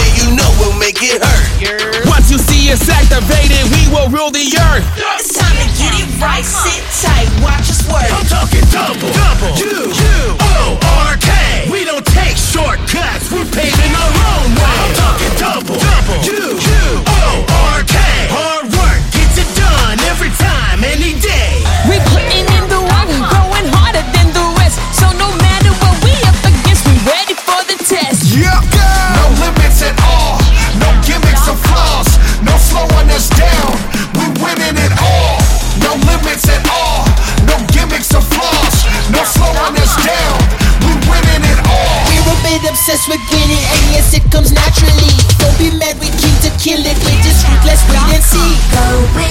and you know we'll make it hurt. Once you see us activated, we will rule the earth. It's time to get it right, sit tight, watch us work. I'm talking double, U-O-R-K. We don't take shortcuts, we're paving our own way. I'm talking double, U-O-R-K. Hard work gets it done every time, any day. We putting in the work, going harder than the rest. So no matter what we up against, we ready for the test. Yep, no limits at all, no gimmicks or flaws, no slowing us down, we winning it all. No limits at all, no gimmicks or flaws, no slowing us down, we winning it all. We're a bit obsessed with getting, and yes, it comes naturally. Don't be mad, we keep to kill it, we just ruthless, wait and see. Go with